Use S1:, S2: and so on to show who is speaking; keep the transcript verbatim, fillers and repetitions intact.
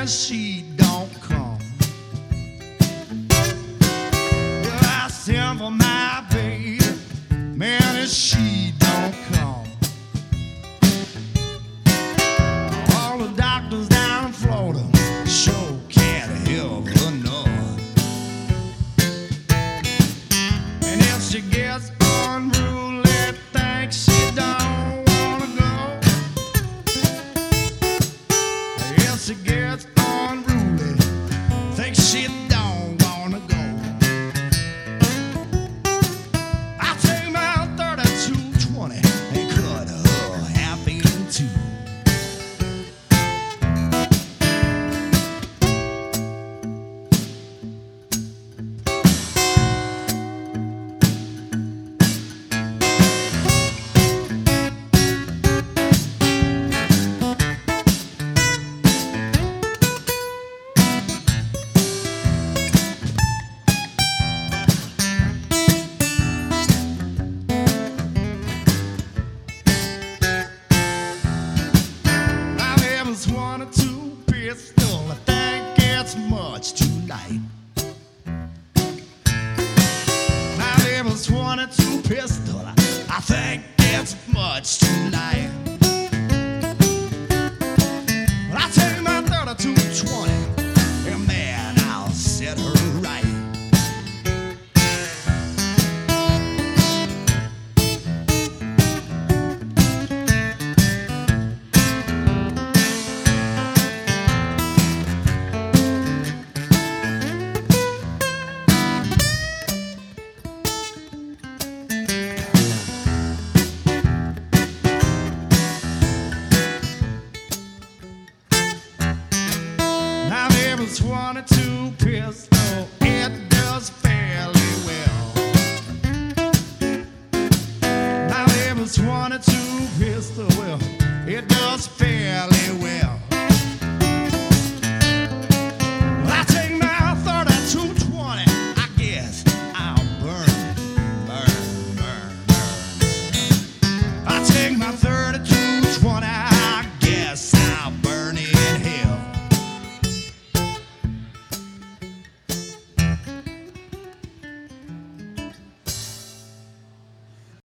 S1: and she don't come. I send for my baby, man, and she don't come. All the doctors down in Florida sure can't help her none. And if she gets unruly, thinks she don't wanna go. If she gets unruly, thinks she don't wanna go. I take my thirty-two twenty and cut her half in two. twenty-two pistol, I think it's much too light. My label's twenty-two pistol, I think it's much too light. But I take my thirty-two twenty, and man, I'll set her right. twenty-two pistol.